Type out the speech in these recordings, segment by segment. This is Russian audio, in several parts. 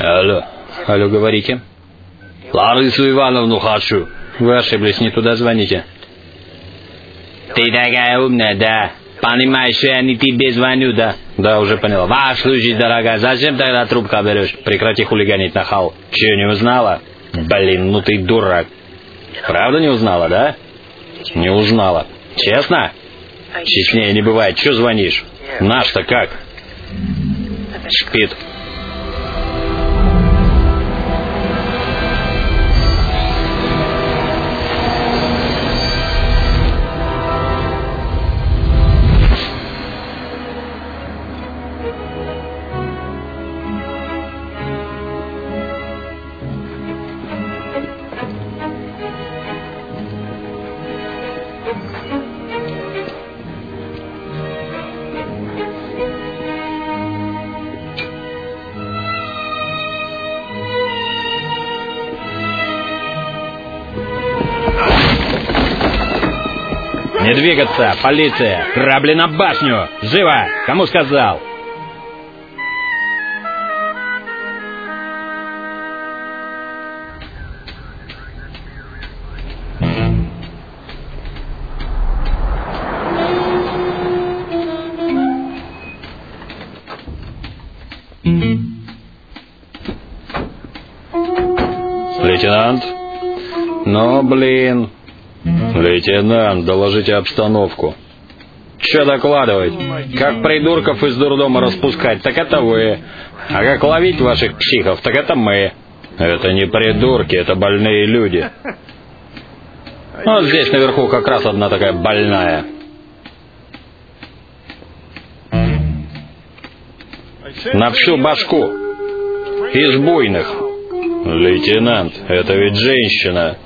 Алло. Алло, говорите. Ларису Ивановну хочу. Вы ошиблись, не туда звоните. Ты такая умная, да? Понимаешь, что я не тебе звоню, да? Да, уже поняла. Ваш случай, дорогая, зачем тогда трубку берешь? Прекрати хулиганить, нахал. Че, не узнала? Блин, ну ты дурак. Правда не узнала, да? Не узнала. Честно? Честнее не бывает. Че звонишь? Наш-то как? Спит. Не двигаться, полиция! Грабли на башню! Живо! Кому сказал? Лейтенант? Ну, блин... Лейтенант, доложите обстановку. Че докладывать? Как придурков из дурдома распускать, так это вы. А как ловить ваших психов, так это мы. Это не придурки, это больные люди. Вот здесь наверху как раз одна такая больная. На всю башку. Из буйных. Лейтенант, это ведь женщина.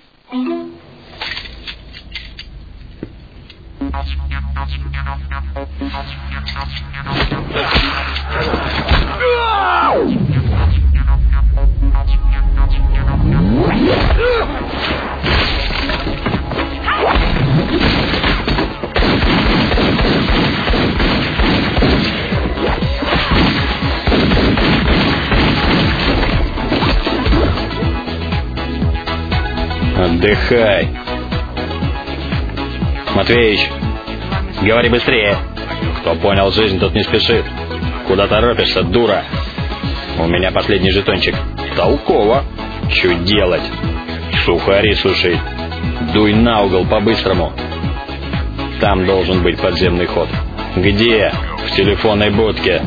Отдыхай. Матвеич, говори быстрее. Кто понял жизнь, тот не спешит. Куда торопишься, дура? У меня последний жетончик. Толково. Что делать? Сухари сушить. Дуй на угол по-быстрому. Там должен быть подземный ход. Где? В телефонной будке.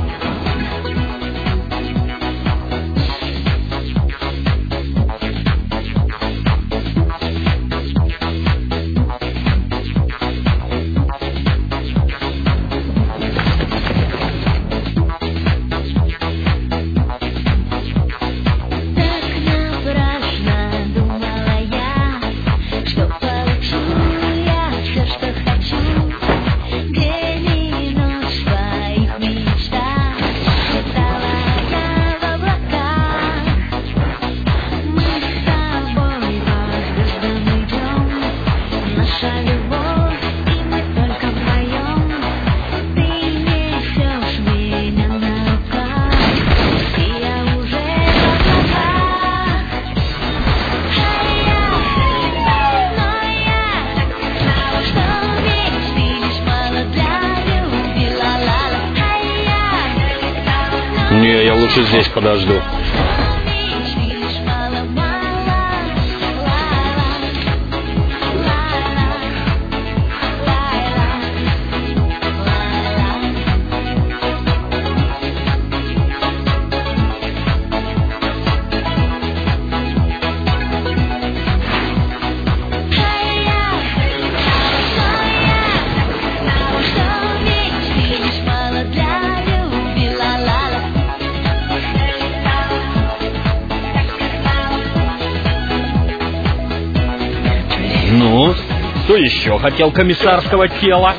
Не, я лучше здесь подожду. Ну, кто еще хотел комиссарского тела?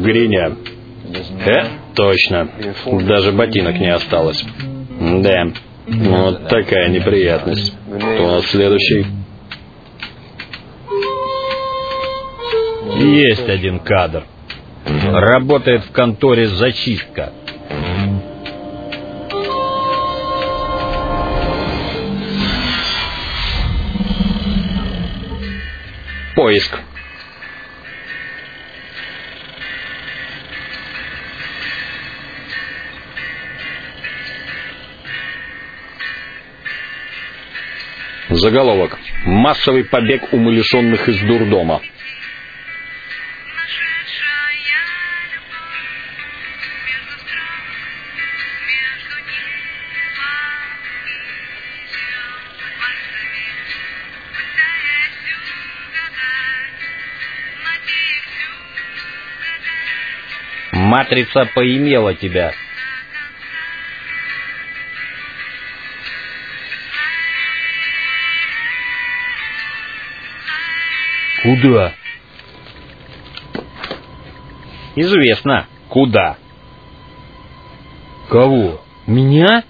гриня. Точно. Даже ботинок не осталось. Да. Вот такая неприятность. Кто у нас следующий? Есть один кадр. Работает в конторе зачистка. Поиск. Заголовок. Массовый побег умалишенных из дурдома. Матрица поимела тебя. Куда? Известно, куда. Кого? Меня?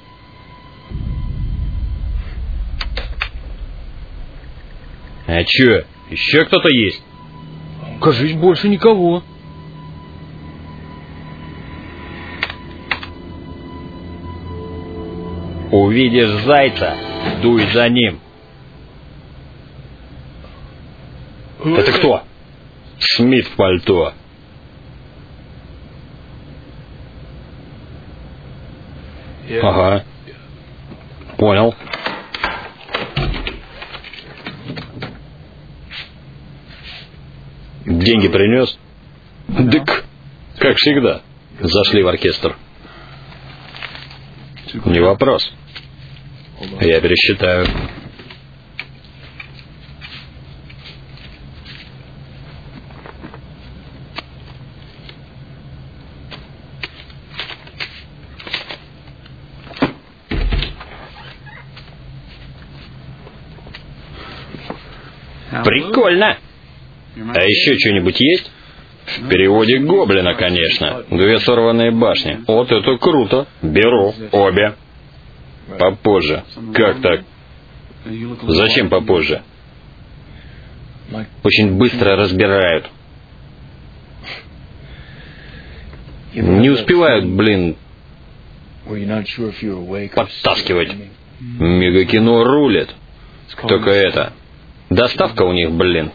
А чё, еще кто-то есть? Кажись, больше никого. Увидишь зайца, дуй за ним. Это кто? Смит в пальто. Ага. Понял. Деньги принес? Дык, как всегда. Зашли в оркестр. Не вопрос. Я пересчитаю. Прикольно. А еще что-нибудь есть? В переводе гоблина, конечно. 2 сорванные башни. Вот это круто. Беру. Обе. Попозже. Как так? Зачем попозже? Очень быстро разбирают. Не успевают, блин, подтаскивать. Мегакино рулит. Только это. Доставка у них, блин.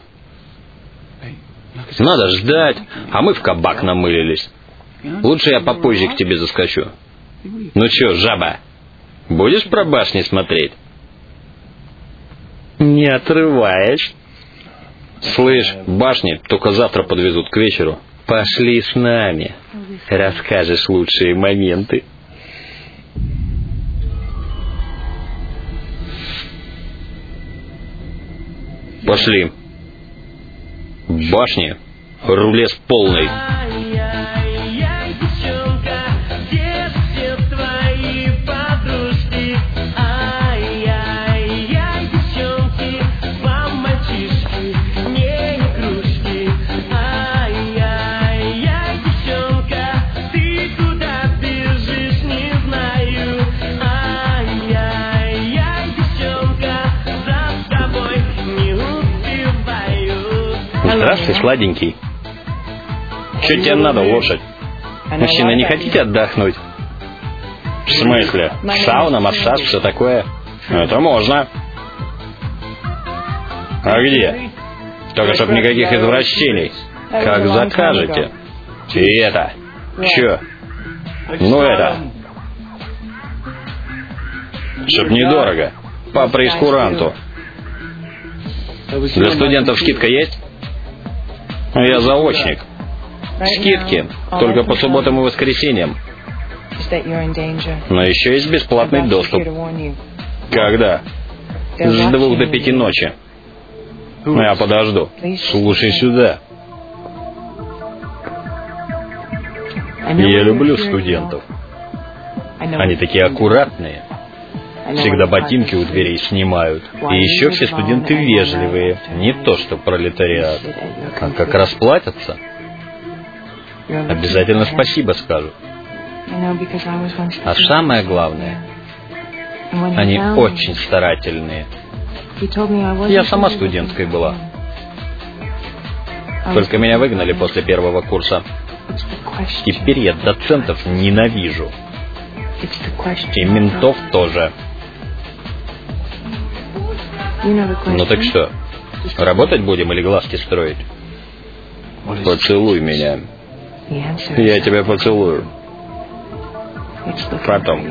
Надо ждать, а мы в кабак намылились. Лучше я попозже к тебе заскочу. Ну чё, жаба, будешь про башни смотреть? Не отрываешь? Слышь, башни только завтра подвезут к вечеру. Пошли с нами. Расскажешь лучшие моменты. Пошли. Башни. Рулез полный. Здравствуй, сладенький. Что тебе надо, лошадь? Мужчина, не хотите отдохнуть? В смысле? Сауна, массаж, все такое? Это можно. А где? Только чтоб никаких извращений. Как закажете. И это. Че? Ну это. Чтоб недорого. По прейскуранту. Для студентов скидка есть? Я заочник. Скидки только по субботам и воскресеньям. Но еще есть бесплатный доступ. Когда? С 2 до 5 ночи. Я подожду. Слушай сюда. Я люблю студентов. Они такие аккуратные. Всегда ботинки у дверей снимают. И еще все студенты вежливые. Не то что пролетариат. А как расплатятся? Обязательно спасибо скажу. А самое главное, они очень старательные. Я сама студенткой была. Только меня выгнали после первого курса. Теперь я доцентов ненавижу. И ментов тоже. Ну так что, работать будем или глазки строить? Поцелуй меня. Я тебя поцелую. Потом.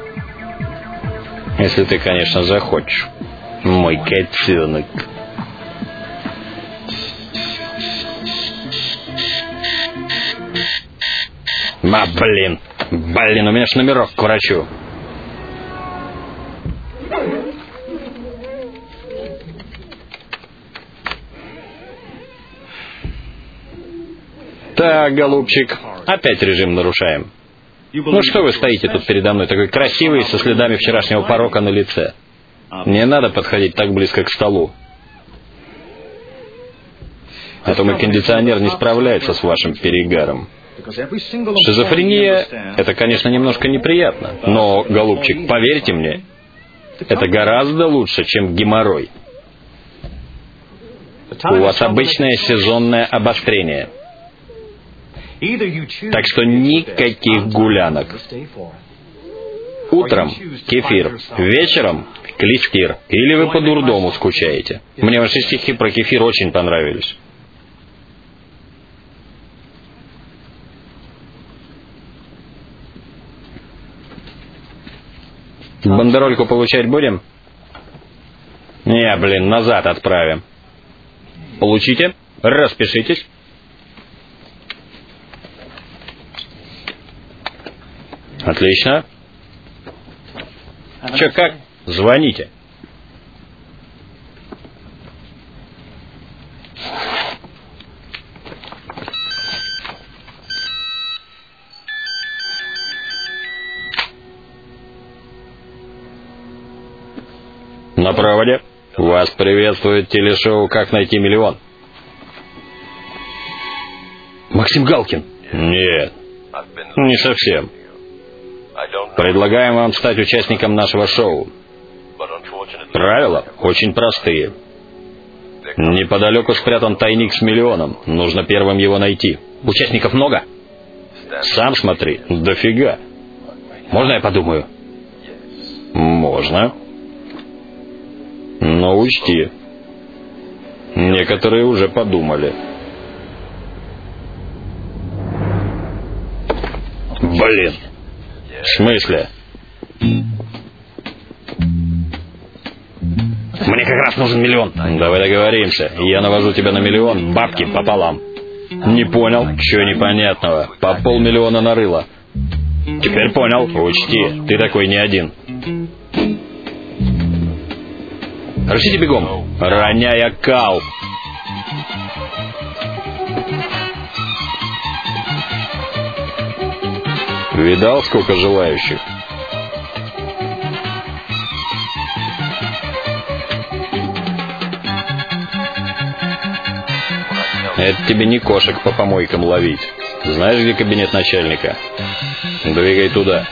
Если ты, конечно, захочешь. Мой котенок. Блин, у меня ж номерок к врачу. Так, голубчик, опять режим нарушаем. Ну что вы стоите тут передо мной, такой красивый, со следами вчерашнего порока на лице? Не надо подходить так близко к столу. А то мой кондиционер не справляется с вашим перегаром. Шизофрения — это, конечно, немножко неприятно. Но, голубчик, поверьте мне, это гораздо лучше, чем геморрой. У вас обычное сезонное обострение. Так что никаких гулянок. Утром кефир, вечером клестир. Или вы по дурдому скучаете. Мне ваши стихи про кефир очень понравились. Бандерольку получать будем? Не, назад отправим. Получите, распишитесь. Отлично. Че, как? Звоните. На проводе. Вас приветствует телешоу «Как найти миллион». Максим Галкин? Нет, не совсем. Предлагаем вам стать участником нашего шоу. Правила очень простые. Неподалеку спрятан тайник с миллионом. Нужно первым его найти. Участников много? Сам смотри, дофига. Можно я подумаю? Можно. Но учти, некоторые уже подумали. В смысле? Мне как раз нужен миллион. Давай договоримся. Я навожу тебя на миллион, бабки пополам. Не понял? Чего непонятного? По 500 000 нарыло. Теперь понял. Учти, ты такой не один. Рушите бегом, роняя кал. Видал, сколько желающих? Это тебе не кошек по помойкам ловить. Знаешь, где кабинет начальника? Двигай туда.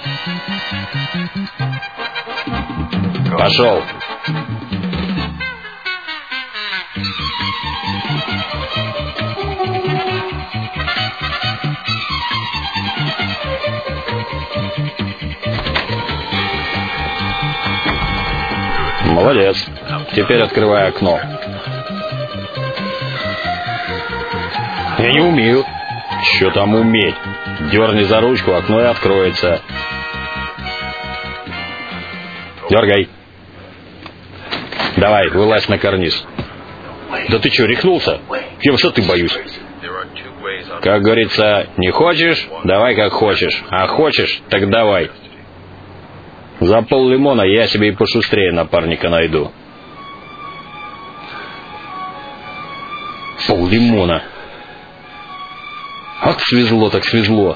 Пошел. Молодец. Теперь открывай окно. Я не умею. Что там уметь? Дерни за ручку, окно и откроется. Дергай. Давай, вылазь на карниз. Да ты что, рехнулся? Я высоты боюсь. Как говорится, не хочешь? Давай как хочешь. А хочешь? Так давай. За 500 000 я себе и пошустрее напарника найду. 500 000. Ах, свезло так свезло.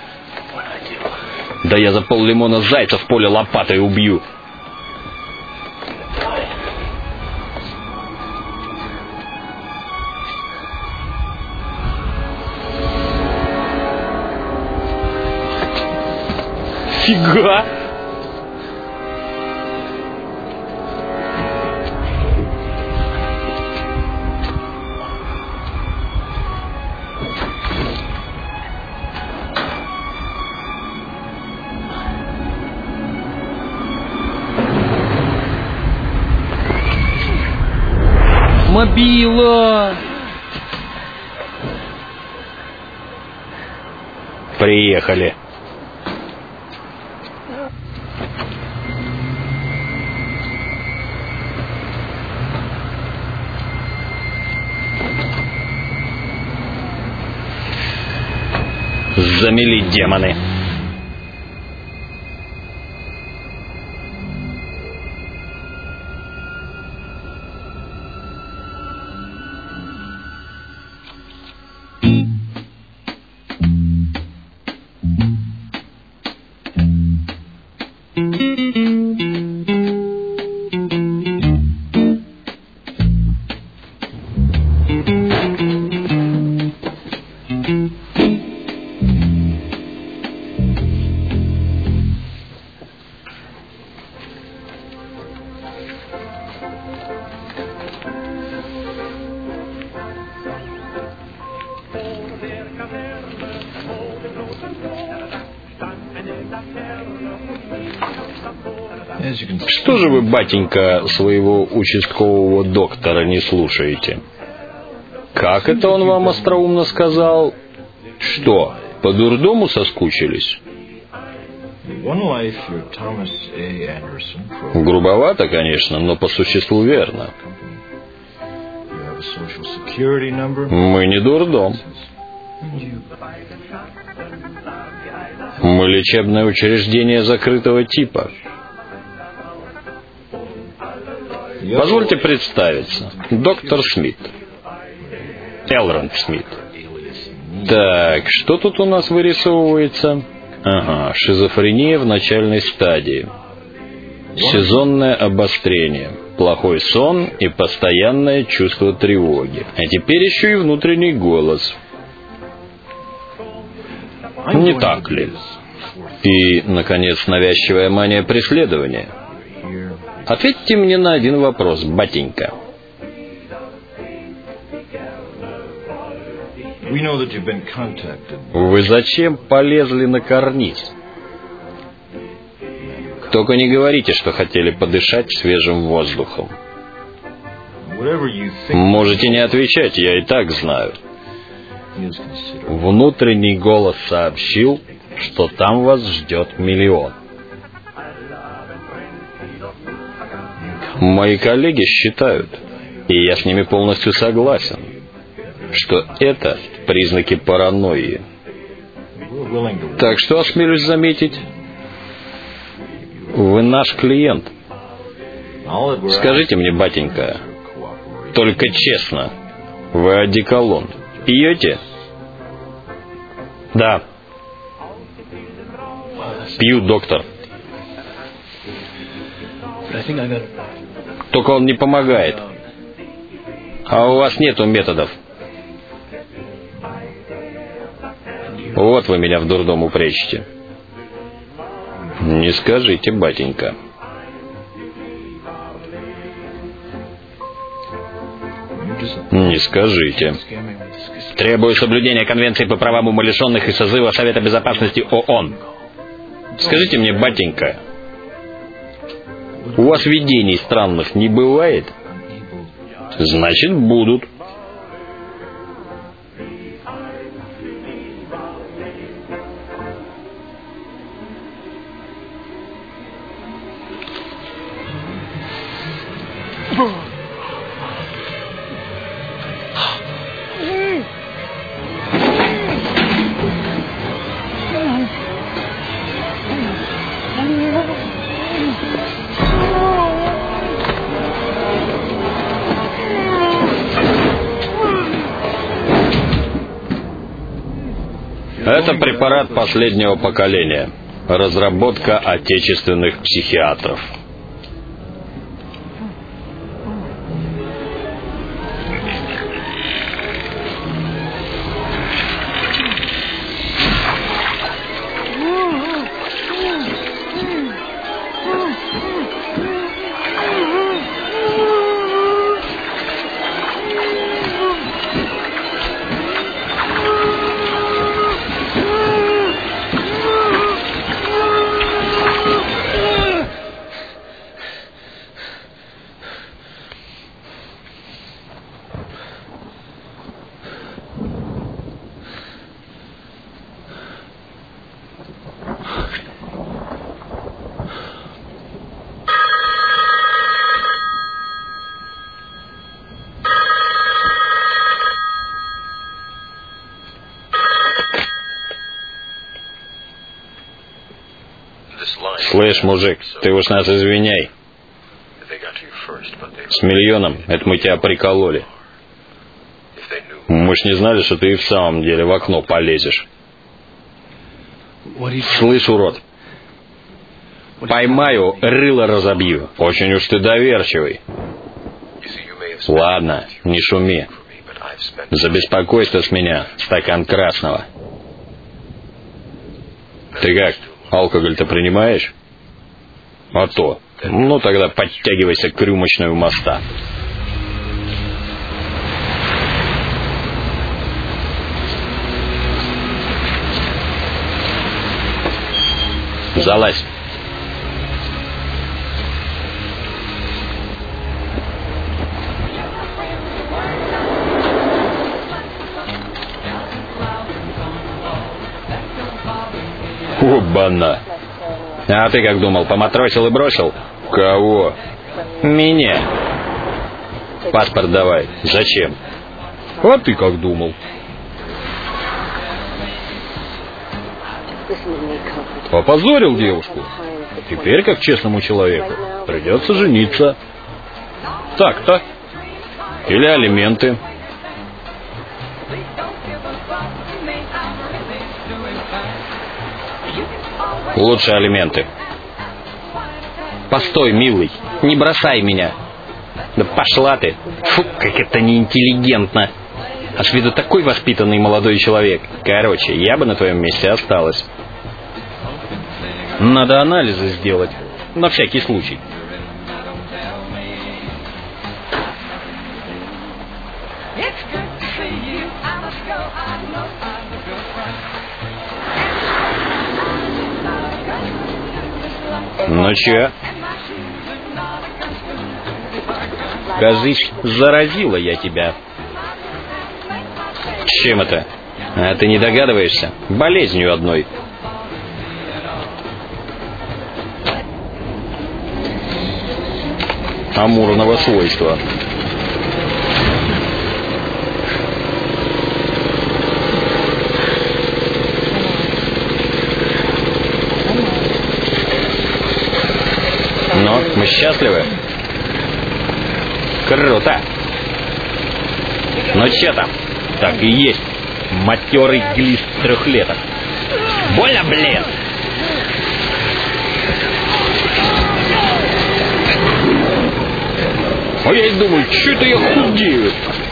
Да я за 500 000 зайца в поле лопатой убью. Нифига! Мобила! Приехали. Замели демоны. Что же вы, батенька, своего участкового доктора не слушаете? Как это он вам остроумно сказал? Что, по дурдому соскучились? Грубовато, конечно, но по существу верно. Мы не дурдом. Мы лечебное учреждение закрытого типа. Позвольте представиться. Доктор Смит. Элронд Смит. Так, что тут у нас вырисовывается? Ага, шизофрения в начальной стадии. Сезонное обострение. Плохой сон и постоянное чувство тревоги. А теперь еще и внутренний голос. Не так ли? И, наконец, навязчивая мания преследования. Ответьте мне на один вопрос, батенька. Вы зачем полезли на карниз? Только не говорите, что хотели подышать свежим воздухом. Можете не отвечать, я и так знаю. Внутренний голос сообщил, что там вас ждет 1 миллион. Мои коллеги считают, и я с ними полностью согласен, что это признаки паранойи. Так что осмелюсь заметить, вы наш клиент. Скажите мне, батенька, только честно, вы одеколон пьете? Да. Пью, доктор. Только он не помогает. А у вас нету методов. Вот вы меня в дурдом упрячете. Не скажите, батенька. Не скажите. Требую соблюдения Конвенции по правам умалишенных и созыва Совета Безопасности ООН. Скажите мне, батенька, у вас видений странных не бывает? Значит, будут. Это препарат последнего поколения. Разработка отечественных психиатров. Слышь, мужик, ты уж нас извиняй. С миллионом это мы тебя прикололи. Мы ж не знали, что ты и в самом деле в окно полезешь. Слышь, урод. Поймаю, рыло разобью. Очень уж ты доверчивый. Ладно, не шуми. За беспокойство с меня стакан красного. Ты как, алкоголь-то принимаешь? А то. Ну тогда подтягивайся к рюмочной у моста. Залазь. Оба-на. А ты как думал, поматросил и бросил? Кого? Меня. Паспорт давай. Зачем? А ты как думал? Опозорил девушку. Теперь, как честному человеку, придется жениться. Так-то. Или алименты. Лучше алименты. Постой, милый, не бросай меня. Да пошла ты. Фу, как это неинтеллигентно. А с виду такой воспитанный молодой человек. Короче, я бы на твоем месте осталась. Надо анализы сделать. На всякий случай. Ну чё? Кажись, заразила я тебя. Чем это? А ты не догадываешься? Болезнью одной. Амурного свойства. Но мы счастливы. Круто. Ну че там? Так и есть. Матерый глист трехлеток. Больно, блин. А я и думаю, что это я худею?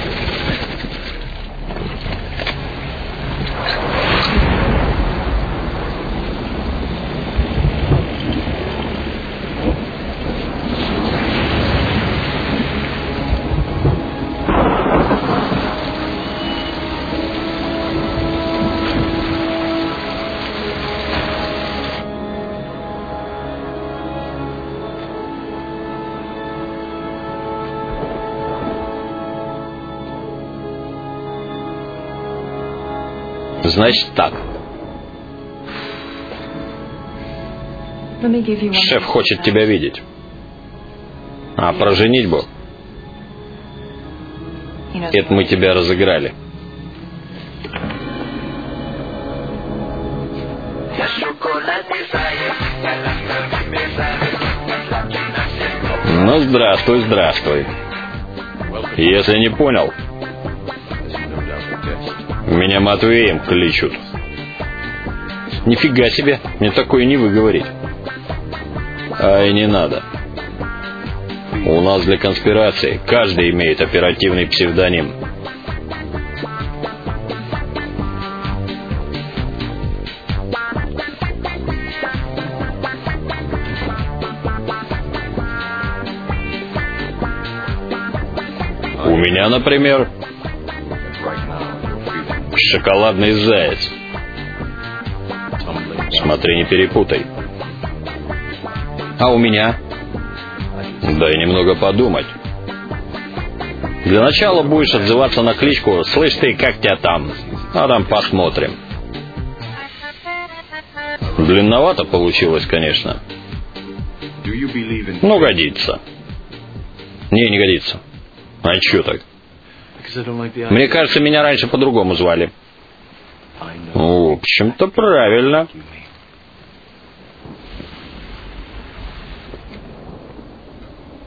Значит так. Шеф хочет тебя видеть. А про женитьбу? Это мы тебя разыграли. Ну, здравствуй, здравствуй. Если не понял, меня Матвеем кличут. Нифига себе, мне такое не выговорить. Ай, не надо. У нас для конспирации каждый имеет оперативный псевдоним. У меня, например, шоколадный заяц. Смотри, не перепутай. А у меня? Дай немного подумать. Для начала будешь отзываться на кличку «Слышь ты, как тебя там?» А там посмотрим. Длинновато получилось, конечно. Ну, годится. Не годится. А чё так? Мне кажется, меня раньше по-другому звали. В общем-то, правильно.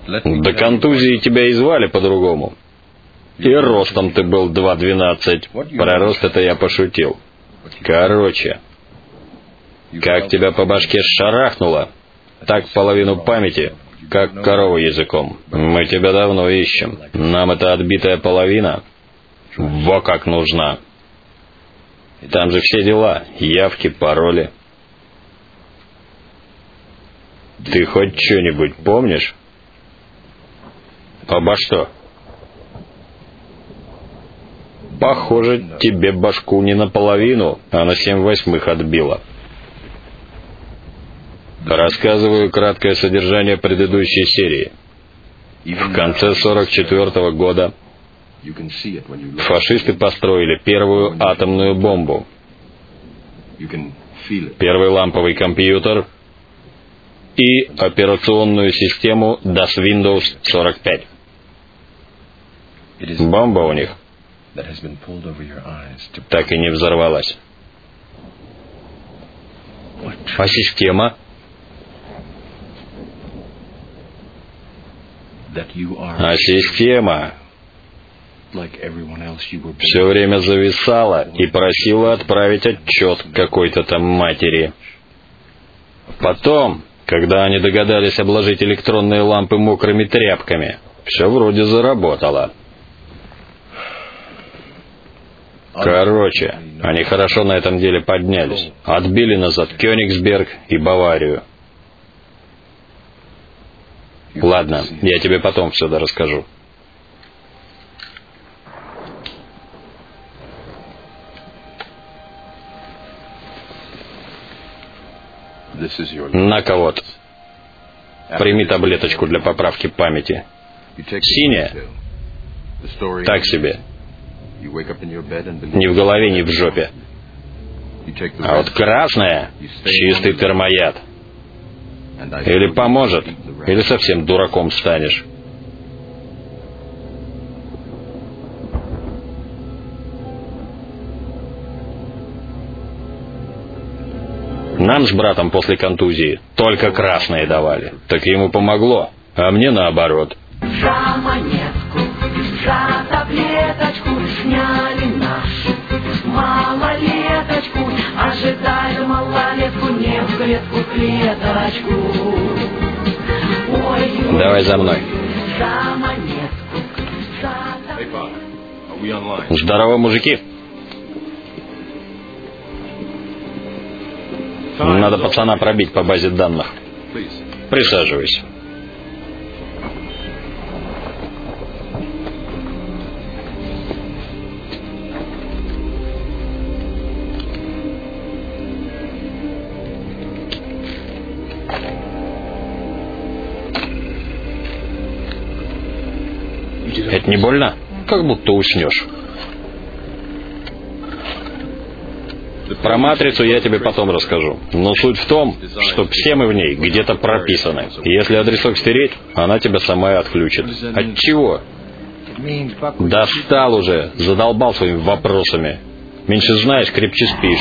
До контузии тебя и звали по-другому. И ростом ты был 2,12. Про рост это я пошутил. Короче, как тебя по башке шарахнуло, так половину памяти, как корову языком. Мы тебя давно ищем. Нам эта отбитая половина во как нужна. Там же все дела, явки, пароли. Ты хоть что-нибудь помнишь? Обо что? Похоже, тебе башку не наполовину, а на 7/8 отбило. Рассказываю краткое содержание предыдущей серии. В конце 1944 года фашисты построили первую атомную бомбу, первый ламповый компьютер и операционную систему DOS Windows 45. Бомба у них так и не взорвалась. А система? А система все время зависала и просила отправить отчет какой-то там матери. Потом, когда они догадались обложить электронные лампы мокрыми тряпками, все вроде заработало. Короче, они хорошо на этом деле поднялись. Отбили назад Кёнигсберг и Баварию. Ладно, я тебе потом все расскажу. На-ка вот. Прими таблеточку для поправки памяти. Синяя? Так себе. Ни в голове, ни в жопе. А вот красная — чистый термояд. Или поможет, или совсем дураком станешь. Нам с братом после контузии только красные давали. Так ему помогло, а мне наоборот. За монетку, за таблеточку сняли нашу малолеточку. Ожидаю малолетку, не в клетку-клеточку. Ой, давай за мной. За монетку, за... Здорово, мужики. Надо пацана пробить по базе данных. Присаживайся. Это не больно? Как будто уснешь. Про матрицу я тебе потом расскажу. Но суть в том, что все мы в ней где-то прописаны. Если адресок стереть, она тебя сама и отключит. От чего? Достал уже, задолбал своими вопросами. Меньше знаешь, крепче спишь.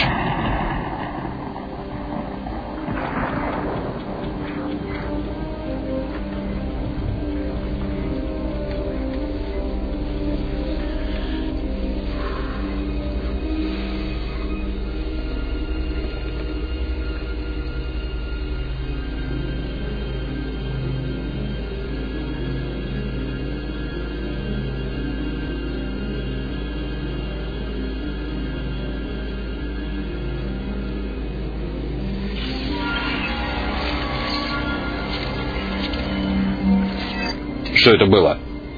Что это было?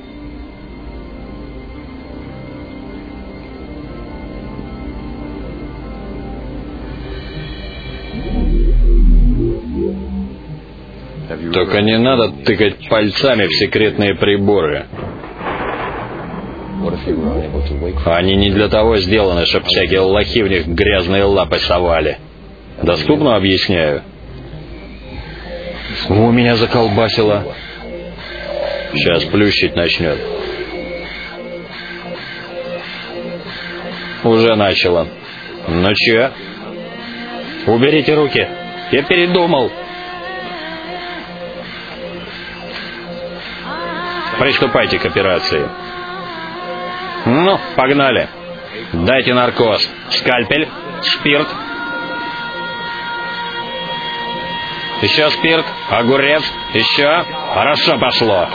Только не надо тыкать пальцами в секретные приборы. Они не для того сделаны, чтобы всякие лохи в них грязные лапы совали. Доступно объясняю? У меня заколбасило. Сейчас плющить начнет. Уже начало. Ну че? Уберите руки. Я передумал. Приступайте к операции. Ну, погнали. Дайте наркоз. Скальпель, спирт. Еще спирт, огурец, еще. Хорошо пошло.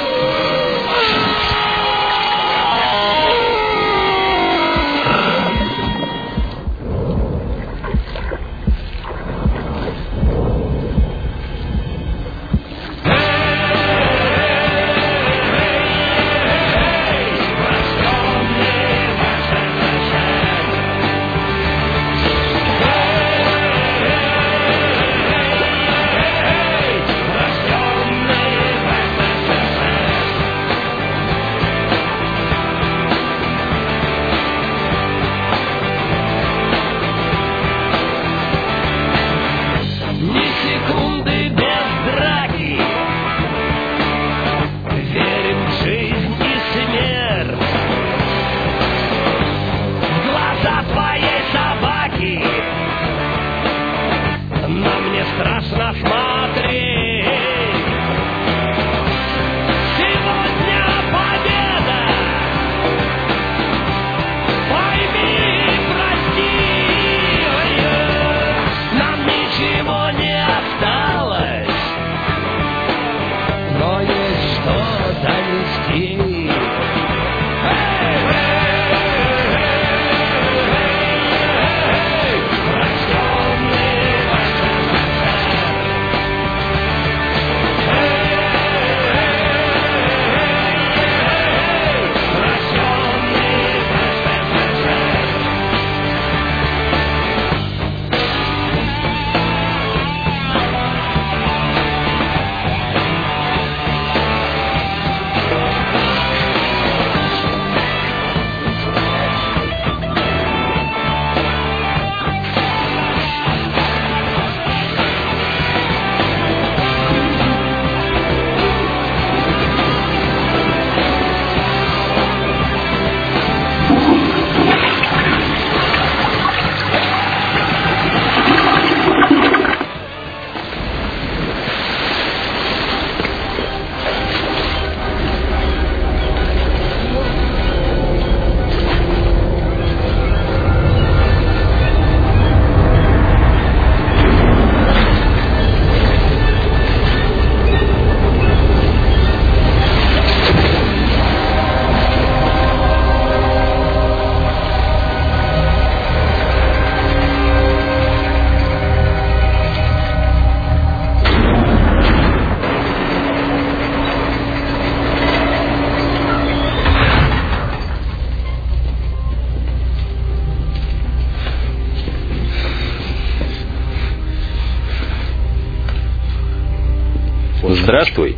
Здравствуй,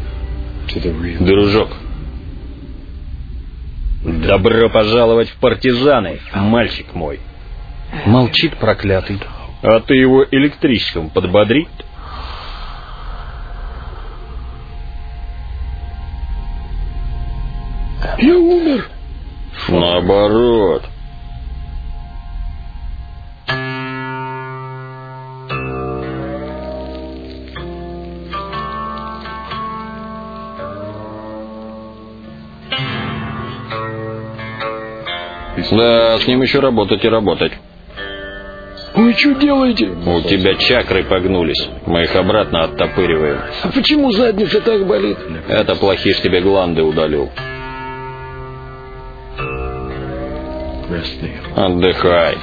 дружок. Добро пожаловать в партизаны, мальчик мой. Молчит проклятый. А ты его электричеством подбодри. Я умер. Наоборот. Да, с ним еще работать и работать. Вы что делаете? У тебя чакры погнулись. Мы их обратно оттопыриваем. А почему задница так болит? Это плохиш тебе гланды удалил. Отдыхай.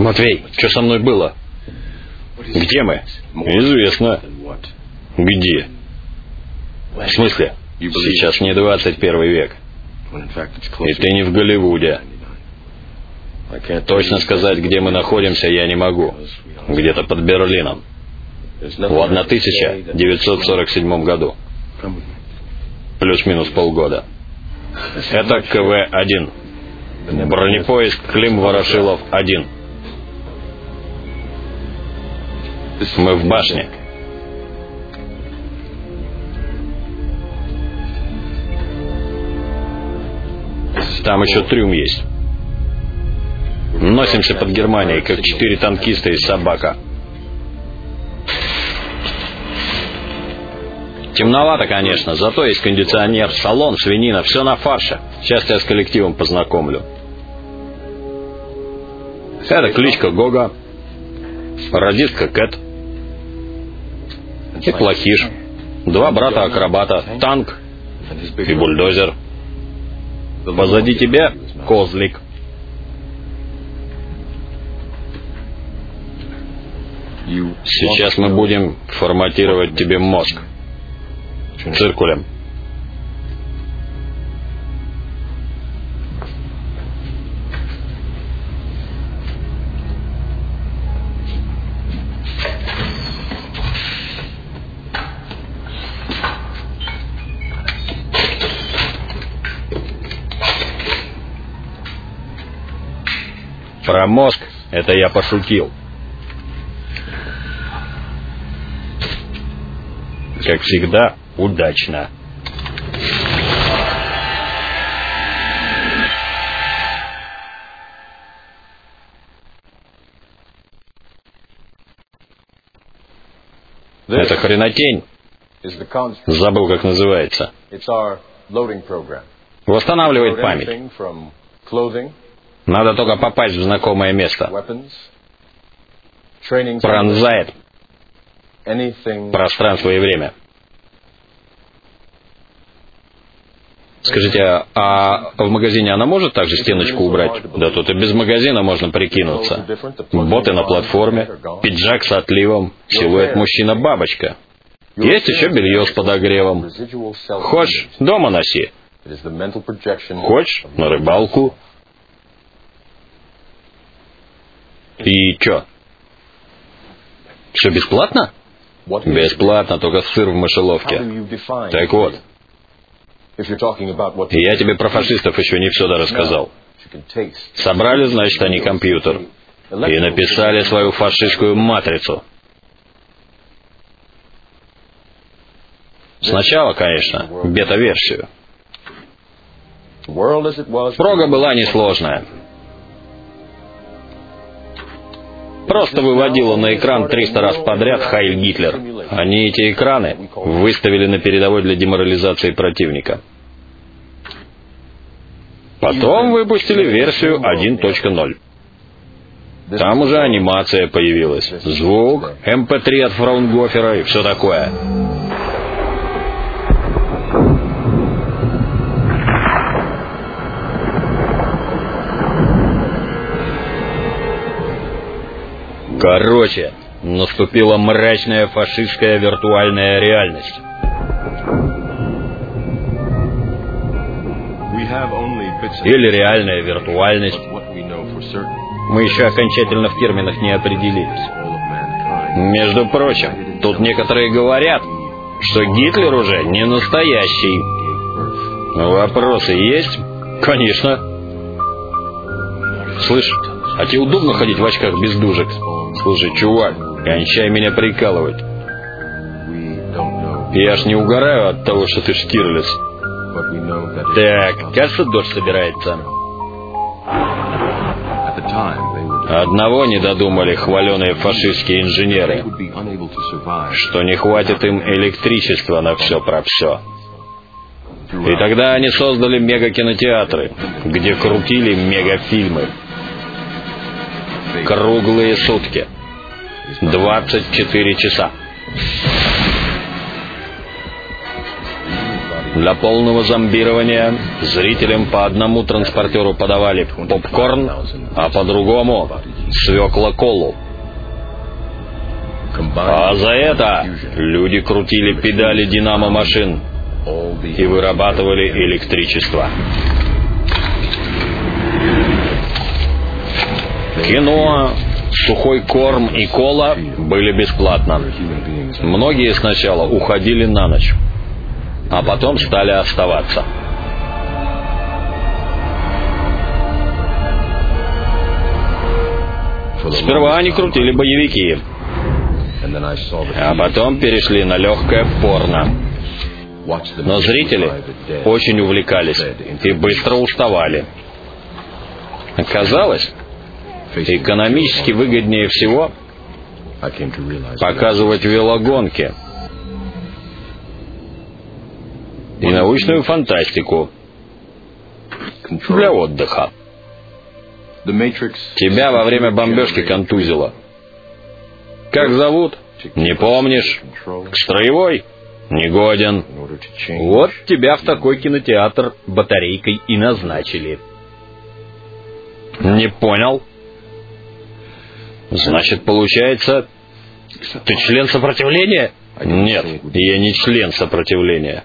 Матвей, что со мной было? Где мы? Известно. Где? В смысле? Сейчас не 21 век. И ты не в Голливуде. Точно сказать, где мы находимся, я не могу. Где-то под Берлином. В 1947 году. Плюс-минус полгода. Это КВ-1. Бронепоезд Клим-Ворошилов-1. Мы в башне. Там еще трюм есть. Носимся под Германией, как 4 танкиста и собака. Темновато, конечно, зато есть кондиционер, салон, свинина, все на фарше. Сейчас я с коллективом познакомлю. Это кличка Гога, радистка Кэт и Плохиш. 2 брата-акробата, танк и бульдозер. Позади тебя Козлик. Сейчас мы будем форматировать тебе мозг. Циркулем. Про мозг это я пошутил. Как всегда, удачно. Это хренотень. Забыл, как называется. Восстанавливает память. Надо только попасть в знакомое место. Пронзает пространство и время. Скажите, а в магазине она может также стеночку убрать? Да тут и без магазина можно прикинуться. Боты на платформе, пиджак с отливом, силуэт мужчина-бабочка. Есть еще белье с подогревом. Хочешь, дома носи. Хочешь, на рыбалку. И чё? Все бесплатно? Бесплатно, только сыр в мышеловке. Так вот. Я тебе про фашистов еще не все рассказал. Собрали, значит, они компьютер. И написали свою фашистскую матрицу. Сначала, конечно, бета-версию. Прога была несложная. Просто выводила на экран 300 раз подряд «Хайль Гитлер». Они эти экраны выставили на передовой для деморализации противника. Потом выпустили версию 1.0. Там уже анимация появилась, звук, MP3 от Фраунгофера и все такое. Короче, наступила мрачная фашистская виртуальная реальность. Или реальная виртуальность. Мы еще окончательно в терминах не определились. Между прочим, тут некоторые говорят, что Гитлер уже не настоящий. Вопросы есть? Конечно. Слышь, а тебе удобно ходить в очках без дужек? Слушай, чувак, кончай меня прикалывать. Я ж не угораю от того, что ты Штирлиц. Так, кажется, дождь собирается. Одного не додумали хваленые фашистские инженеры, что не хватит им электричества на все про все. И тогда они создали мегакинотеатры, где крутили мегафильмы. Круглые сутки. 24 часа. Для полного зомбирования зрителям по одному транспортеру подавали попкорн, а по другому — свекла-колу. А за это люди крутили педали динамо-машин и вырабатывали электричество. Кино, сухой корм и кола были бесплатно. Многие сначала уходили на ночь, а потом стали оставаться. Сперва они крутили боевики, а потом перешли на легкое порно. Но зрители очень увлекались и быстро уставали. Оказалось, экономически выгоднее всего показывать велогонки и научную фантастику для отдыха. Тебя во время бомбежки контузило. Как зовут? Не помнишь. Строевой? Негоден. Вот тебя в такой кинотеатр батарейкой и назначили. Не понял. Значит, получается, ты член сопротивления? Нет, я не член сопротивления.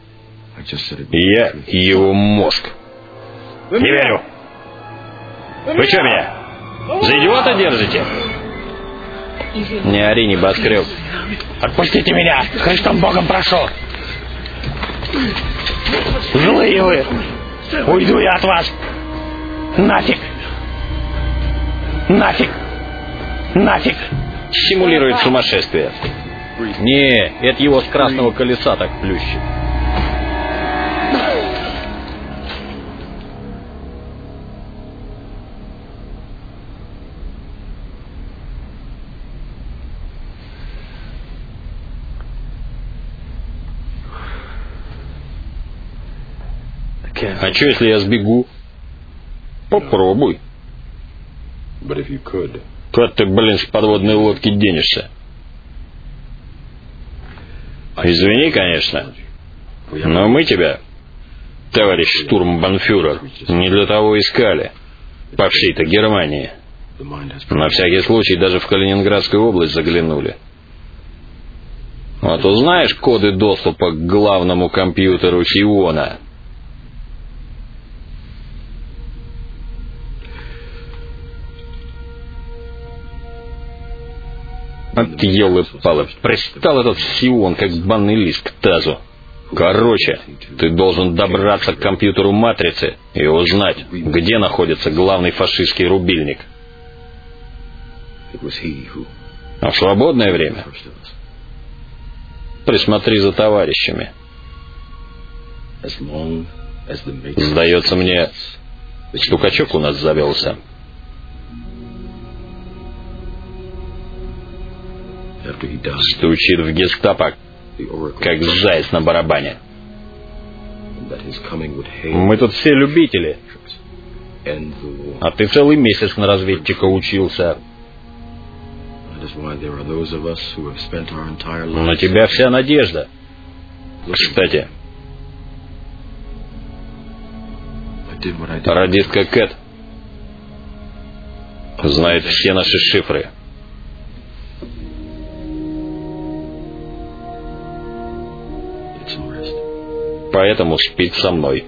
Я его мозг. Не верю. Вы что меня за идиота держите? Не ори, небоскреб. Отпустите меня! Христом Богом прошу! Злые вы! Уйду я от вас! Нафиг! Нафиг! Нафиг! Симулирует сумасшествие. Не, это его с красного колеса так плющит. А что, если я сбегу? Попробуй. Куда ты, блин, с подводной лодки денешься? Извини, конечно, но мы тебя, товарищ штурмбанфюрер, не для того искали по всей-то Германии. На всякий случай даже в Калининградскую область заглянули. Вот узнаешь коды доступа к главному компьютеру Сиона? От елы-палы, пристал этот Сион, как банный лист к тазу. Короче, ты должен добраться к компьютеру Матрицы и узнать, где находится главный фашистский рубильник. А в свободное время присмотри за товарищами. Сдается мне, стукачок у нас завелся. Стучит в гестапо, как заяц на барабане. Мы тут все любители. А ты целый месяц на разведчика учился. На тебя вся надежда. Кстати, радистка Кэт знает все наши шифры. Поэтому спит со мной.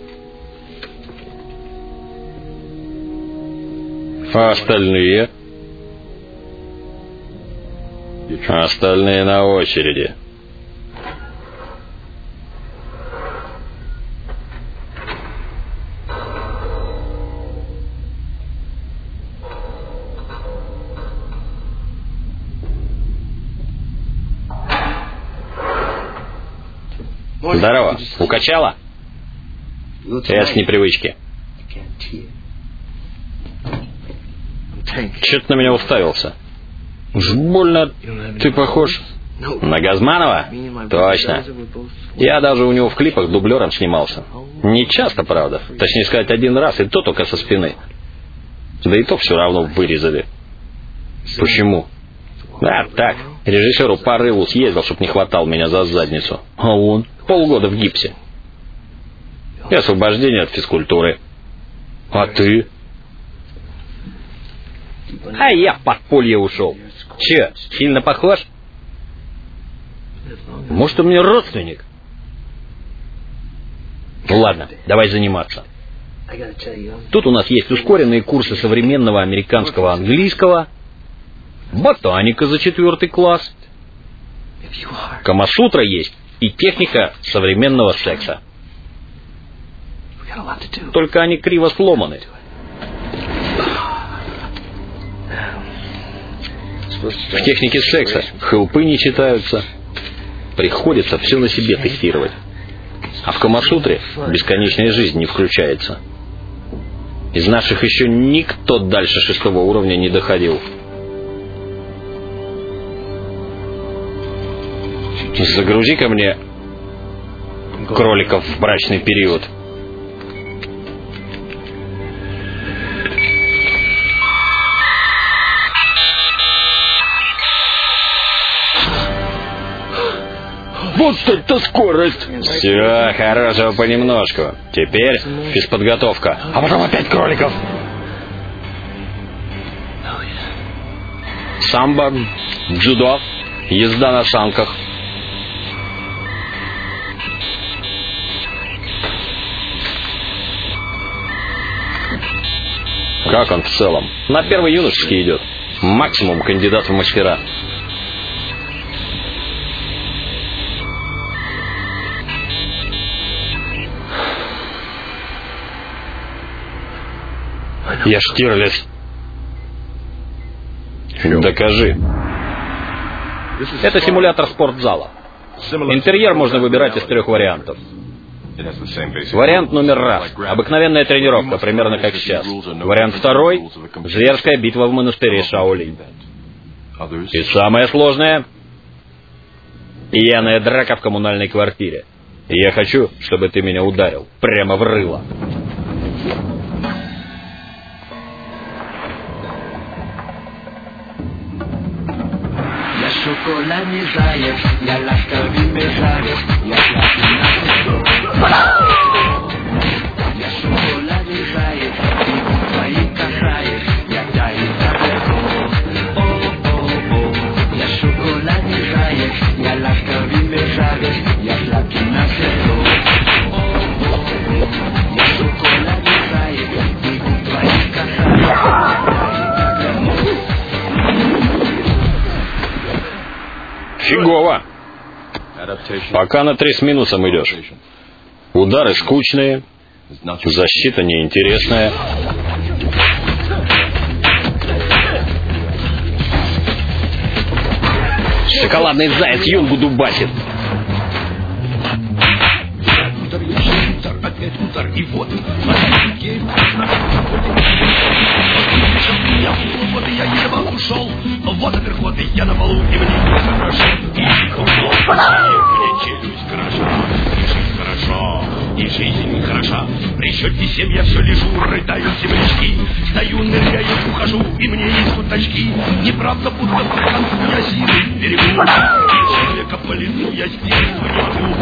А остальные? Остальные на очереди. Здорово. Укачала? Я с непривычки. Чё ты на меня уставился? Уж больно ты похож на Газманова? Точно. Я даже у него в клипах дублером снимался. Не часто, правда. Точнее сказать, один раз, и то только со спины. Да и то все равно вырезали. Почему? Да, так. Режиссеру по рылу съездил, чтоб не хватал меня за задницу. А он полгода в гипсе. И освобождение от физкультуры. А ты? А я в подполье ушел. Че, сильно похож? Может, у меня родственник? Ладно, давай заниматься. Тут у нас есть ускоренные курсы современного американского английского, ботаника за 4 класс, камасутра есть и техника современного секса. Только они криво сломаны. В технике секса хелпы не читаются. Приходится все на себе тестировать. А в камасутре бесконечная жизнь не включается. Из наших еще никто дальше 6 уровня не доходил. Загрузи ко мне кроликов в брачный период. Вот так-то скорость. Все, хорошего понемножку. Теперь физподготовка. А потом опять кроликов. Самбо, дзюдо, езда на санках. Как он в целом? На первый юношеский идет. Максимум кандидат в мастера. Я Штирлиц. Докажи. Это симулятор спортзала. Интерьер можно выбирать из 3 вариантов. Вариант номер 1. Обыкновенная тренировка, примерно как сейчас. Вариант 2. Зверская битва в монастыре Шаолинь. И самое сложное — пьяная драка в коммунальной квартире. И я хочу, чтобы ты меня ударил прямо в рыло. Шоколадный заяц, я ласковыми заяц, я шоколадный заяц, ты твои касаешь, я таю далеко. О-о-о, я шоколадный заяц, я ласковыми заяц, я сладкий на село. О-о-о, я шоколадный заяц, ты твои касаешь, я таю далеко. Фигово. Пока на 3 с минусом идешь. Удары скучные, защита неинтересная. Шоколадный заяц юнгу дубасит. Опять удар, и вот вот я едва ушел, вот верхоты я на полу, и мне хорошо, и кругом, мне челюсть хороша, и жизнь хорошо, и жизнь хороша. При счете 7 я все лежу, рыдаю землячки, стою, ныряю, ухожу, и мне несут очки. Неправда, будто по концу я силы берегу, и человека по лицу я сделать не могу.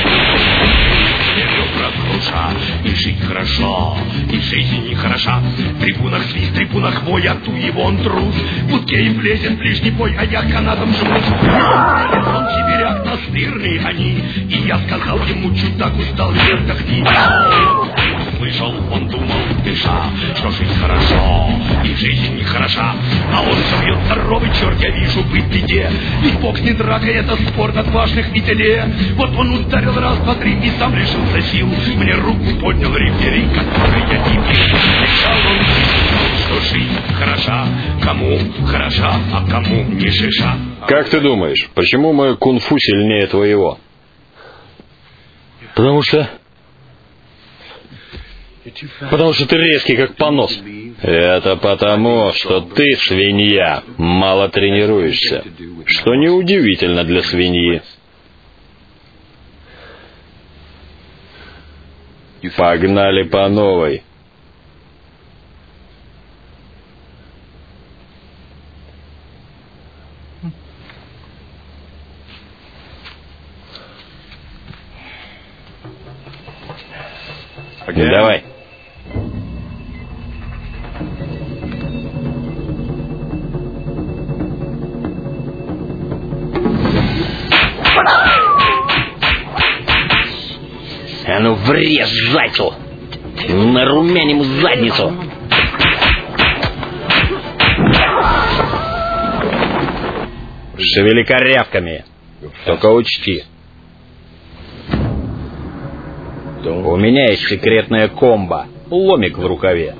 Душа, и жить хорошо, и жизнь нехороша. В трибунах свист, в трибунах вой, а ту и вон трус. В будке им влезет ближний бой, а я канатом живу. Он сибиряк настырный они, и я сказал ему, чудак, устал, вздохни. Слышал, он думал, дыша, что жизнь хорошо, и жизнь нехороша. А он собьет здоровый черт, я вижу, быть в беде. Ведь бокс не драка, это спорт отважных и теле. Вот он ударил раз, два, три и сам лишился сил. Мне руку поднял рефери, который я не пил. Кричал он, что жизнь хороша, кому хороша, а кому не шиша. Как ты думаешь, почему мой кунг-фу сильнее твоего? Потому что ты резкий, как понос. Это потому, что ты, свинья, мало тренируешься. Что неудивительно для свиньи. Погнали по новой. Давай. А ну врежь зайцу! Нарумянь ему задницу! Шевели корявками. Только учти. У меня есть секретная комбо. Ломик в рукаве.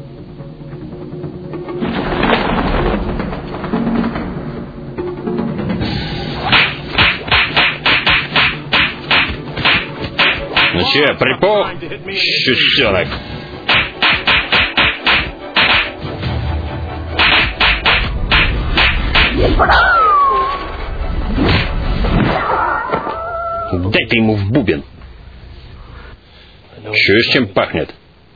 Ну че, припух? Щусенок. Дай ты ему в бубен. Чуешь, чем пахнет?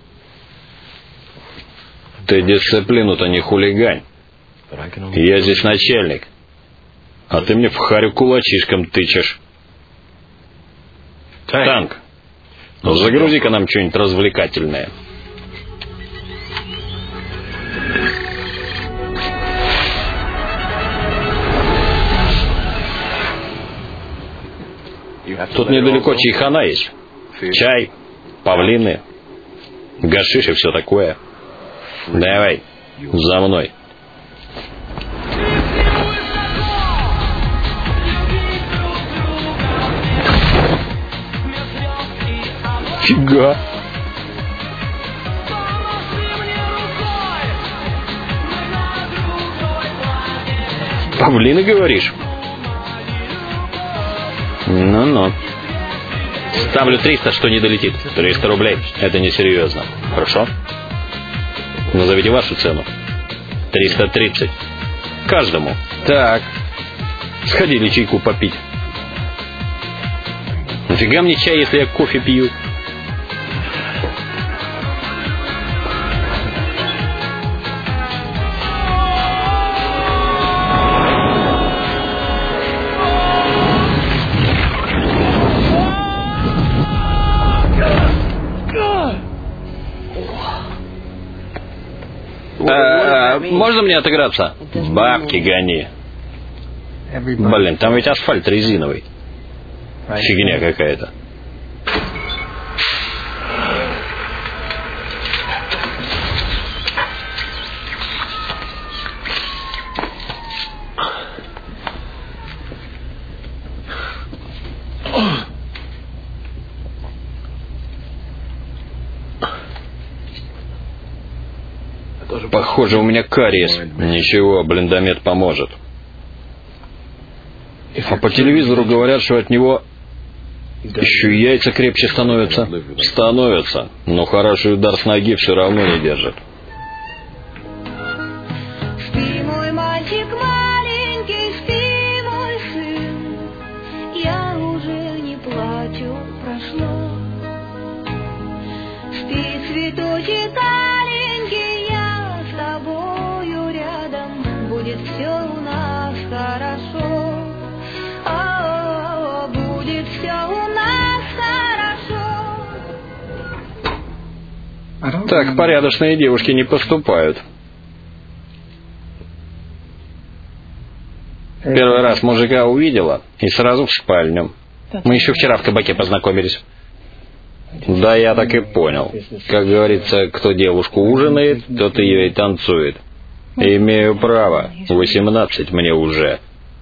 Ты дисциплину-то не хулигань. Я здесь начальник. А ты мне в харю кулачишком тычешь. Танк. Ну, загрузи-ка нам что-нибудь развлекательное. Тут недалеко чайхана есть. Чай, павлины, гашиш и все такое. Давай, за мной. Фига. Павлины, говоришь? Ну-ну. Ставлю 300, что не долетит. 300 рублей. Это несерьезно. Хорошо? Назовите вашу цену. 330. Каждому. Так. Сходили чайку попить. Нафига мне чай, если я кофе пью? Можно мне отыграться? Бабки гони. Блин, там ведь асфальт резиновый. Фигня какая-то. Похоже, у меня кариес. Ничего, блиндомет поможет. А по телевизору говорят, что от него еще яйца крепче становятся. Становятся, но хороший удар с ноги все равно не держит. Спи, мой мальчик маленький, спи, мой сын. Я уже не плачу, прошло. Спи, цветочек аленький, я с тобою рядом. Будет все у нас хорошо. Будет все у нас хорошо. Так порядочные девушки не поступают. Первый раз мужика увидела и сразу в спальню. Мы еще вчера в кабаке познакомились. Да, я так и понял. Как говорится, кто девушку ужинает, тот ее и танцует. Имею право. 18 мне уже.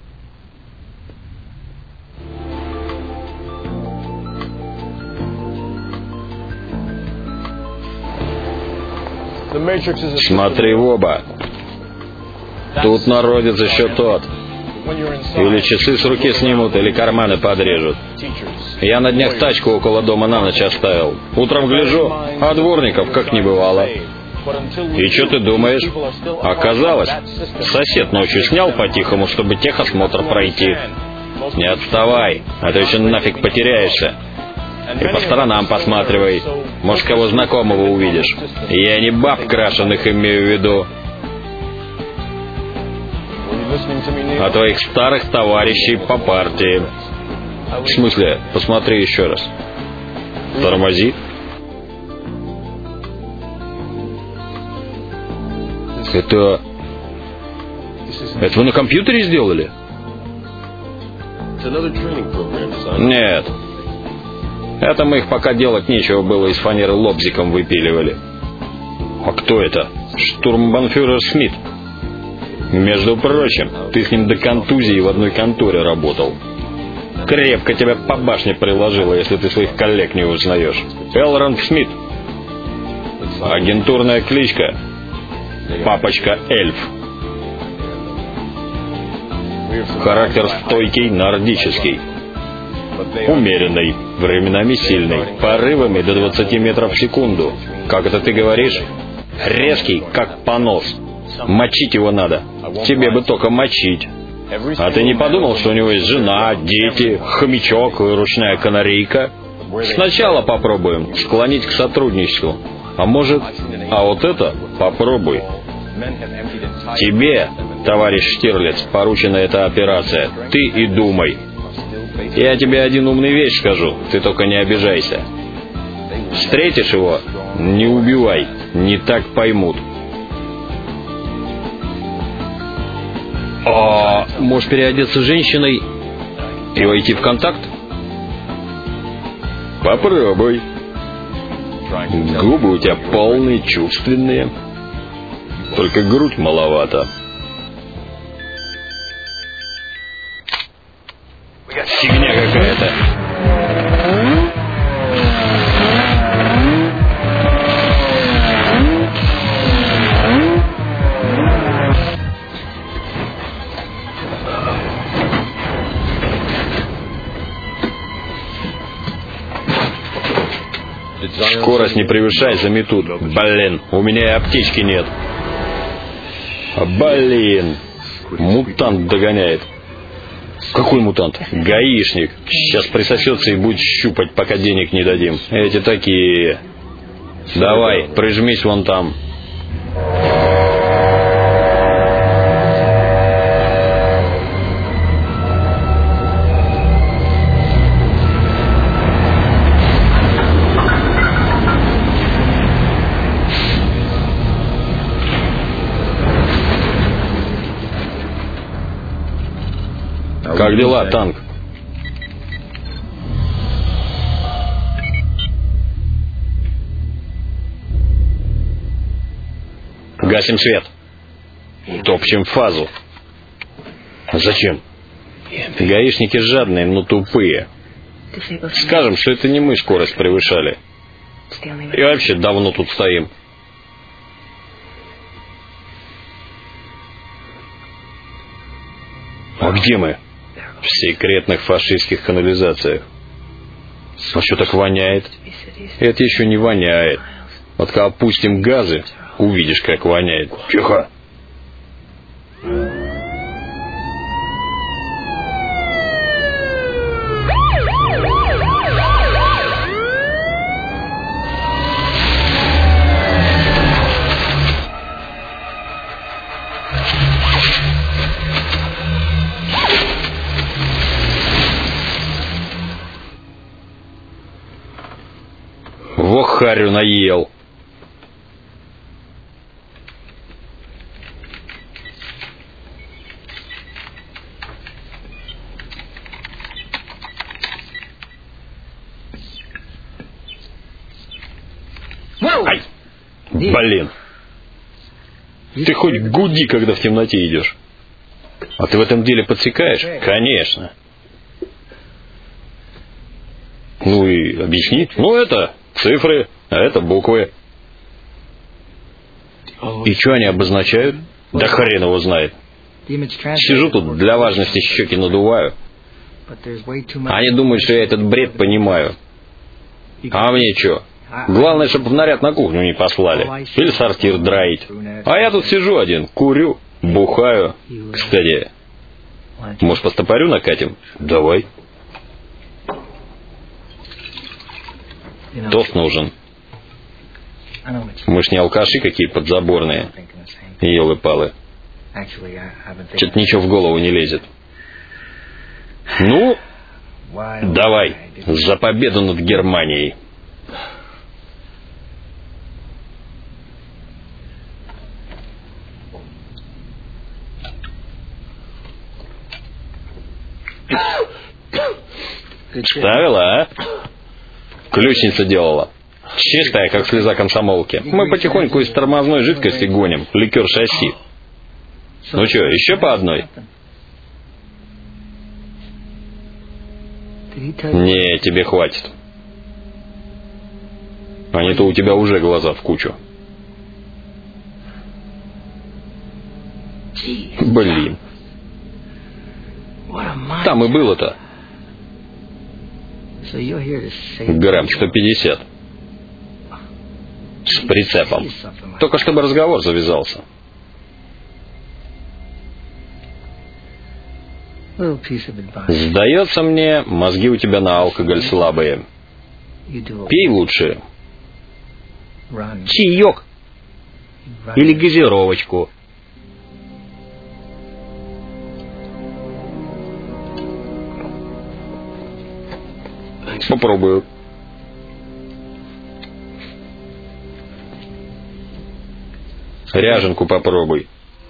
Смотри в оба. Тут народец еще тот. Или часы с руки снимут, или карманы подрежут. Я на днях тачку около дома на ночь оставил. Утром гляжу, а дворников как не бывало. И что ты думаешь? Оказалось, сосед ночью снял по-тихому, чтобы техосмотр пройти. Не отставай, а то еще нафиг потеряешься. И по сторонам посматривай. Может, кого знакомого увидишь. Я не баб крашеных имею в виду, а твоих старых товарищей по партии. В смысле, посмотри еще раз. Тормози. Это вы на компьютере сделали? Нет. Это мы их, пока делать нечего было, из фанеры лобзиком выпиливали. А кто это? Штурмбанфюрер Смит. Между прочим, ты с ним до контузии в одной конторе работал. Крепко тебя по башне приложило, если ты своих коллег не узнаешь. Элронд Смит. Агентурная кличка Папочка Эльф. Характер стойкий, нордический. Умеренный, временами сильный, порывами до 20 метров в секунду. Как это ты говоришь? Резкий, как понос. Мочить его надо. Тебе бы только мочить. А ты не подумал, что у него есть жена, дети, хомячок и ручная канарейка? Сначала попробуем склонить к сотрудничеству. А может, вот это попробуй. Тебе, товарищ Штирлиц, поручена эта операция. Ты и думай. Я тебе один умный вещь скажу, ты только не обижайся. Встретишь его, не убивай, не так поймут. А можешь переодеться женщиной и войти в контакт? Попробуй. Губы у тебя полные, чувственные. Только грудь маловато. Фигня какая-то. Скорость не превышай, заметут. Блин, у меня и аптечки нет. Блин, мутант догоняет. Какой мутант? Гаишник. Сейчас присосется и будет щупать, пока денег не дадим. Эти такие. Давай, прижмись вон там. Как дела, танк? Гасим свет. Топчем фазу. Зачем? Гаишники жадные, но тупые. Скажем, что это не мы скорость превышали. И вообще давно тут стоим. А где мы? В секретных фашистских канализациях. А что так воняет? Это еще не воняет. Вот когда опустим газы, увидишь, как воняет. Тихо. Во харю наел. Ай, блин. Ты хоть гуди, когда в темноте идешь. А ты в этом деле подсекаешь? Конечно. Ну и объясни. Ну это цифры, а это буквы. И что они обозначают? Да хрен его знает. Сижу тут, для важности щеки надуваю. Они думают, что я этот бред понимаю. А мне что? Главное, чтобы в наряд на кухню не послали. Или сортир драить. А я тут сижу один, курю, бухаю. Кстати, может, по стопорю накатим? Давай. Тост нужен. Мы ж не алкаши какие подзаборные. Елы-палы. Что-то ничего в голову не лезет. Ну, давай. За победу над Германией. Ставила, а? Ключница делала. Чистая, как слеза комсомолки. Мы потихоньку из тормозной жидкости гоним. Ликер шасси. Ну что, еще по одной? Не, тебе хватит. А не то у тебя уже глаза в кучу. Блин. Там и было-то. Грамм 150. С прицепом. Только чтобы разговор завязался. Сдается мне, мозги у тебя на алкоголь слабые. Пей лучше. Чаек. Или газировочку. Попробую. Ряженку попробуй.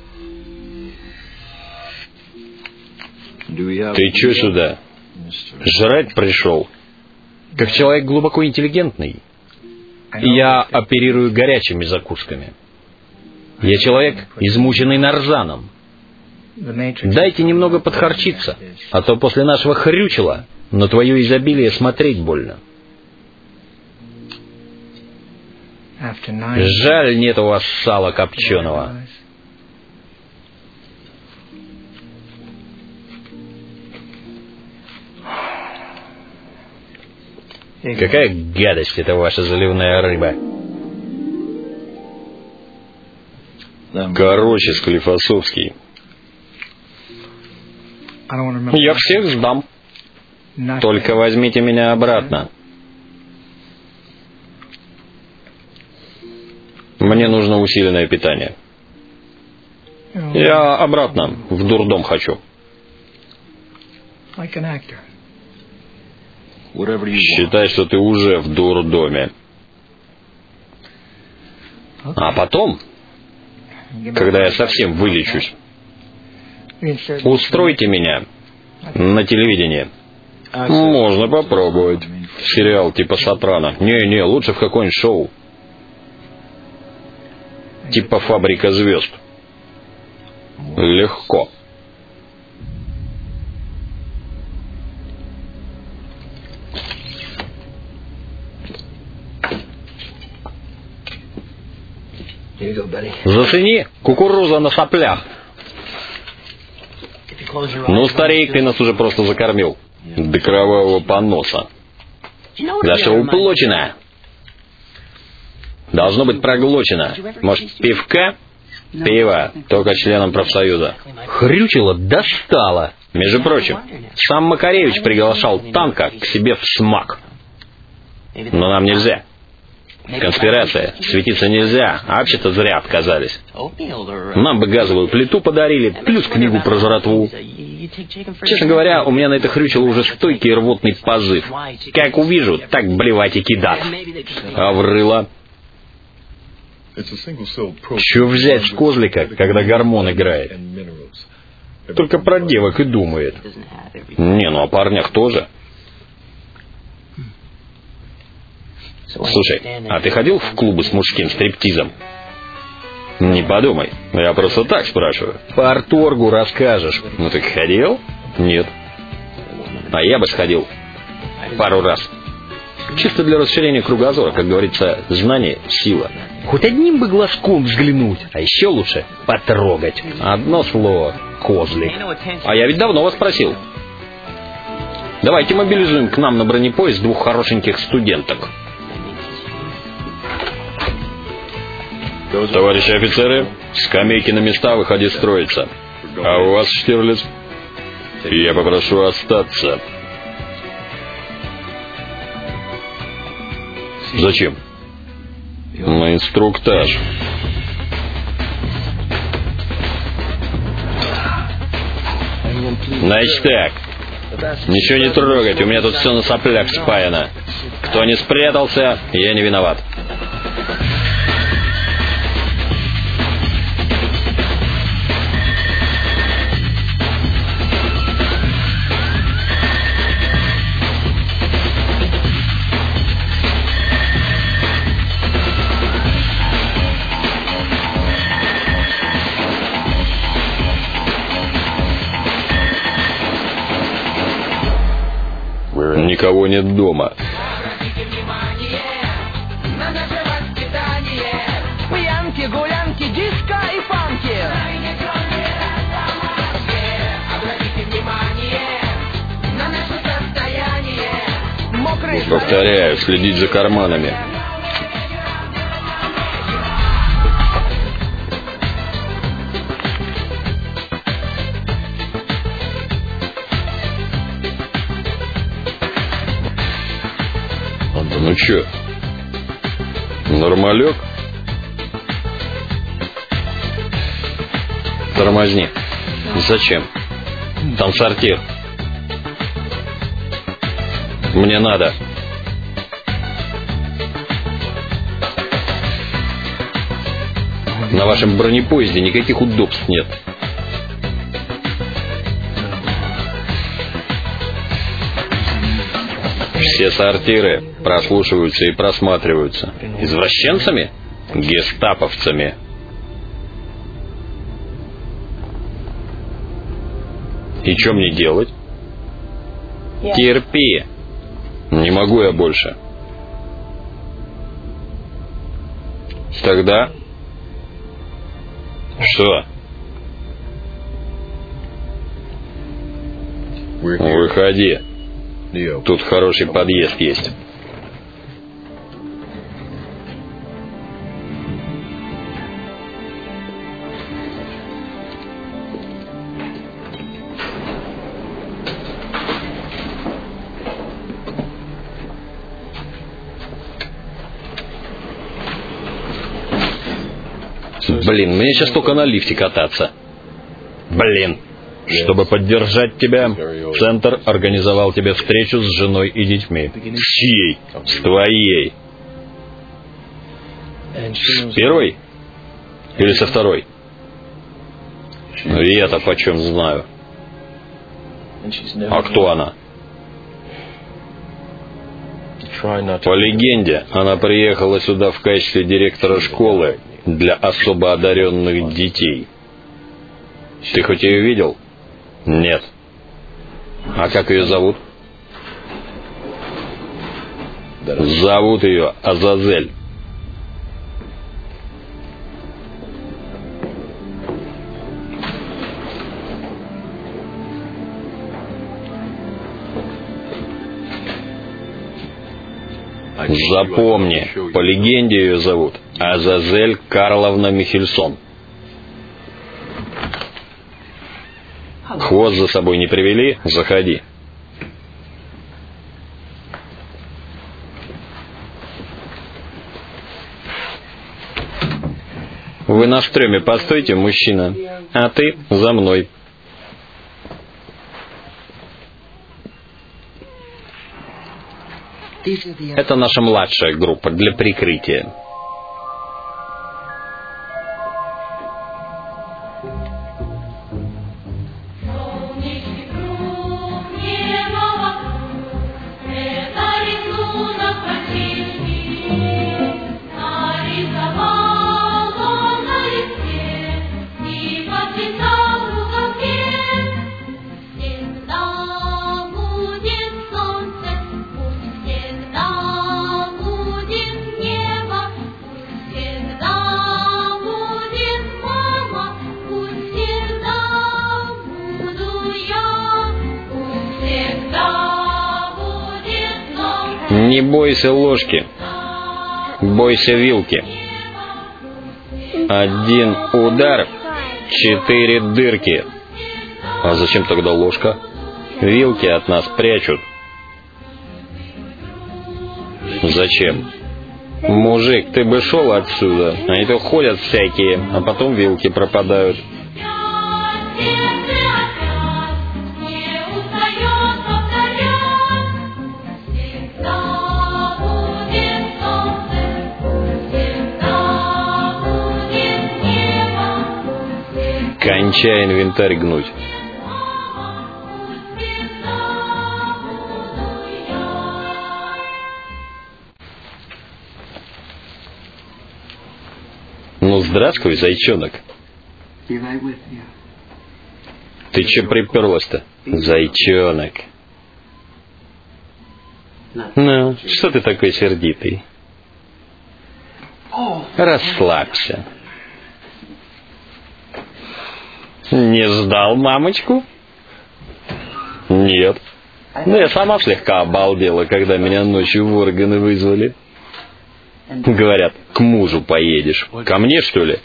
Ты чё сюда? Жрать пришел? Как человек глубоко интеллигентный, я оперирую горячими закусками. Я человек, измученный нарзаном. Дайте немного подхарчиться, а то после нашего хрючела на твое изобилие смотреть больно. Жаль, нет у вас сала копченого. Какая гадость это ваша заливная рыба. Короче, Склифосовский. Я всех сдам. Только возьмите меня обратно. Мне нужно усиленное питание. Я обратно, в дурдом хочу. Считай, что ты уже в дурдоме. А потом, когда я совсем вылечусь, устройте меня на телевидении. Можно попробовать. Сериал типа «Сопрано». Не, лучше в какое-нибудь шоу. Типа «Фабрика звезд». Легко. Зацени, кукуруза на соплях. Ну, старик, ты нас уже просто закормил. До кровавого поноса. Да что уплочено? Должно быть проглочено. Может, пивка? Пиво, только членам профсоюза. Хрючило достало. Между прочим, сам Макаревич приглашал Танка к себе в СМАК. Но нам нельзя. Конспирация. Светиться нельзя, а вообще-то зря отказались. Нам бы газовую плиту подарили, плюс книгу про жратву. Честно говоря, у меня на это хрючило уже стойкий рвотный позыв. Как увижу, так блевать и кидать. А в рыло? Чё взять с козлика, когда гормон играет? Только про девок и думает. Не, ну о парнях тоже. Слушай, а ты ходил в клубы с мужским стриптизом? Не подумай, я просто так спрашиваю. По Арторгу расскажешь. Ну ты ходил? Нет. А я бы сходил. Пару раз. Чисто для расширения кругозора, как говорится, знание — сила. Хоть одним бы глазком взглянуть, а еще лучше потрогать. Одно слово — козлик. А я ведь давно вас просил. Давайте мобилизуем к нам на бронепоезд 2 хорошеньких студенток. Товарищи офицеры, скамейки на места, выходи строиться. А у вас, Штирлиц, я попрошу остаться. Зачем? На инструктаж. Значит так. Ничего не трогать, у меня тут все на соплях спаяно. Кто не спрятался, я не виноват. Никого нет дома. Пьянки, гулянки, диско и фанки. Мокрый Повторяю, следить за карманами. Ну чё? Нормалек? Тормозни. Зачем? Там сортир. Мне надо. На вашем бронепоезде никаких удобств нет. Все сортиры прослушиваются и просматриваются. Извращенцами? Гестаповцами. И что мне делать? Терпи. Не могу я больше. Тогда... Что? Выходи. Тут хороший подъезд есть. Блин, мне сейчас только на лифте кататься. Блин. Чтобы поддержать тебя, центр организовал тебе встречу с женой и детьми. С чьей? С твоей. С первой? Или со второй? Я-то почем знаю. А кто она? По легенде, она приехала сюда в качестве директора школы для особо одаренных детей. Ты хоть ее видел? Нет. А как ее зовут? Зовут ее Азазель. Запомни, по легенде ее зовут Азазель Карловна Михельсон. Хвост за собой не привели? Заходи. Вы на штреме постойте, мужчина, а ты за мной. Это наша младшая группа для прикрытия. Не бойся ложки, бойся вилки. 1 удар, 4 дырки. А зачем тогда ложка? Вилки от нас прячут. Зачем? Мужик, ты бы шел отсюда. Они то ходят всякие, а потом вилки пропадают. Кончай инвентарь гнуть. Ну, здравствуй, зайчонок. Ты че приперлась-то, зайчонок? Ну, что ты такой сердитый? Расслабься. Не сдал мамочку? Нет. Ну, я сама слегка обалдела, когда меня ночью в органы вызвали. Говорят, к мужу поедешь. Ко мне, что ли?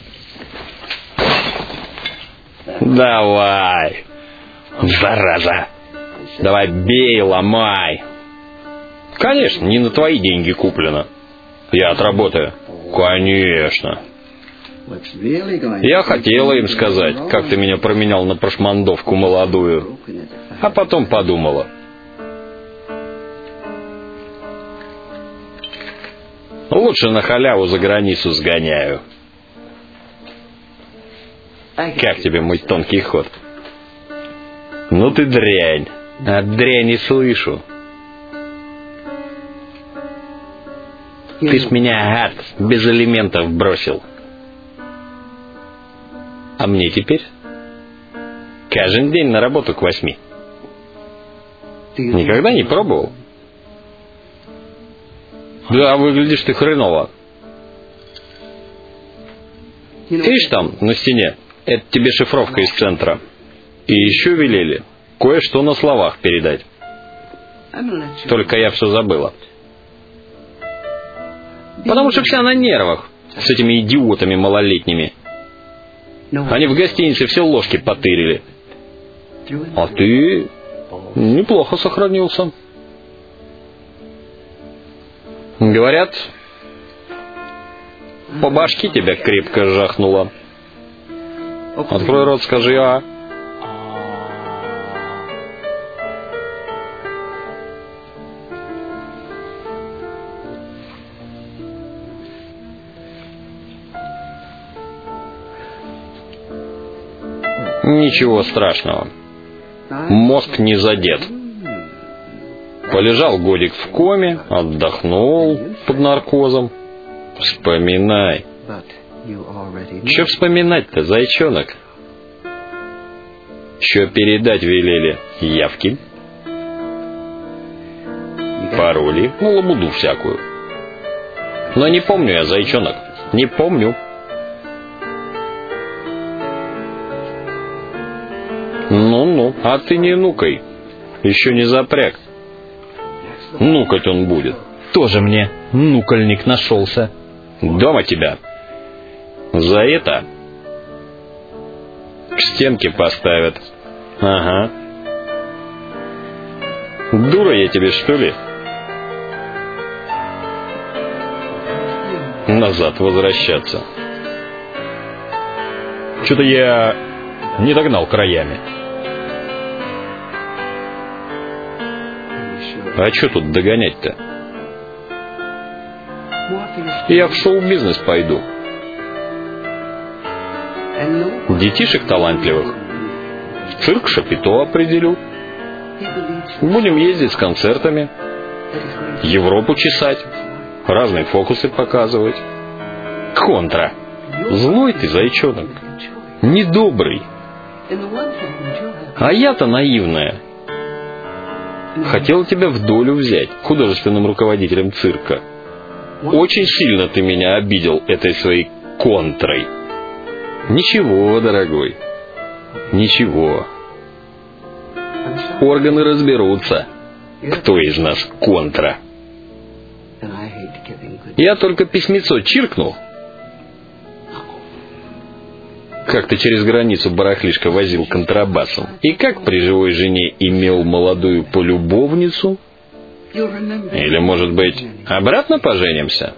Давай. Зараза. Давай бей, ломай. Конечно, не на твои деньги куплено. Я отработаю. Конечно. Я хотела им сказать, как ты меня променял на прошмандовку молодую. А потом подумала. Лучше на халяву за границу сгоняю. Как тебе мой тонкий ход? Ну ты дрянь. От дряни слышу. Ты с меня, гад, без элементов бросил. А мне теперь каждый день на работу к 8. Никогда не пробовал? Да, выглядишь ты хреново. Видишь там, на стене? Это тебе шифровка из центра. И еще велели кое-что на словах передать. Только я все забыла. Потому что вся на нервах с этими идиотами малолетними. Они в гостинице все ложки потырили. А ты неплохо сохранился. Говорят, по башке тебя крепко жахнуло. Открой рот, скажи «а». Ничего страшного. Мозг не задет. Полежал годик в коме, отдохнул под наркозом. Вспоминай. Че вспоминать-то, зайчонок? Че передать велели? Явки? Пароли? Ну, лабуду всякую. Но не помню я, зайчонок. Не помню. Ну-ну, а ты не нукай. Еще не запряг. Нукать он будет. Тоже мне нукольник нашелся. Дома тебя за это к стенке поставят. Ага. Дура я тебе, что ли? Назад возвращаться. Что-то я не догнал краями. А что тут догонять-то? Я в шоу-бизнес пойду. Детишек талантливых в цирк Шапито определю. Будем ездить с концертами, Европу чесать, разные фокусы показывать. Контра. Злой ты, зайчонок. Недобрый. А я-то наивная. Хотел тебя в долю взять художественным руководителем цирка. Очень сильно ты меня обидел этой своей контрой. Ничего, дорогой. Ничего. Органы разберутся, кто из нас контра. Я только письмецо чиркнул. Как ты через границу барахлишко возил контрабасом. И как при живой жене имел молодую полюбовницу. Или, может быть, обратно поженимся?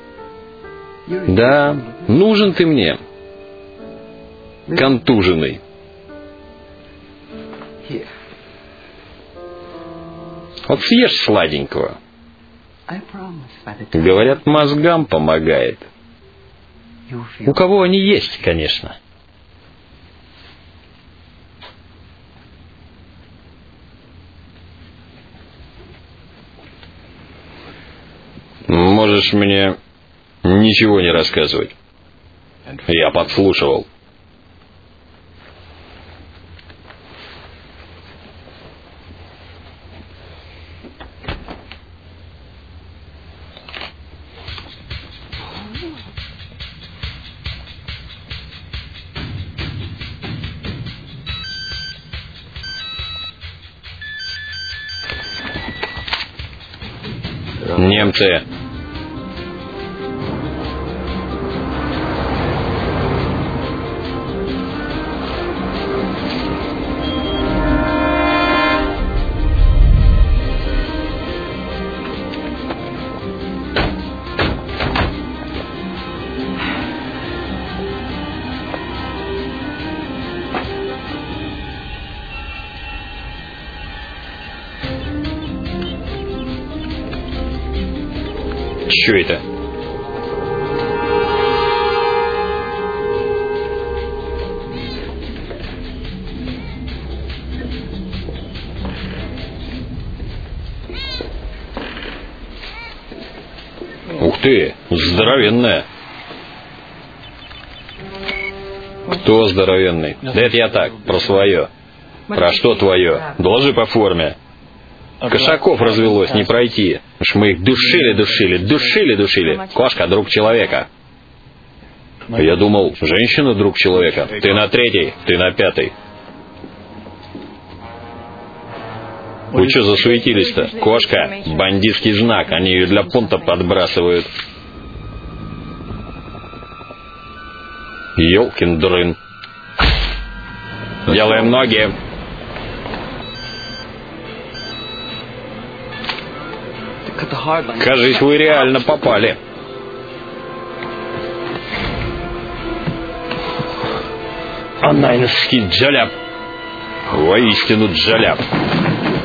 Да, нужен ты мне. Контуженный. Вот съешь сладенького. Говорят, мозгам помогает. У кого они есть, конечно. Можешь мне ничего не рассказывать. Я подслушивал. Немцы. Что это? Ух ты, здоровенная. Кто здоровенный? Да это я так, про свое. Про что твое? Доложи по форме. Кошаков развелось, не пройти. Уж мы их душили. Кошка — друг человека. Я думал, женщина — друг человека. Ты на 3-й, ты на 5-й. Вы что засуетились-то? Кошка — бандитский знак, они ее для пункта подбрасывают. Ёлкин дрын. Делаем ноги. Кажись, вы реально попали. Анайнский джаляп. Воистину джаляп.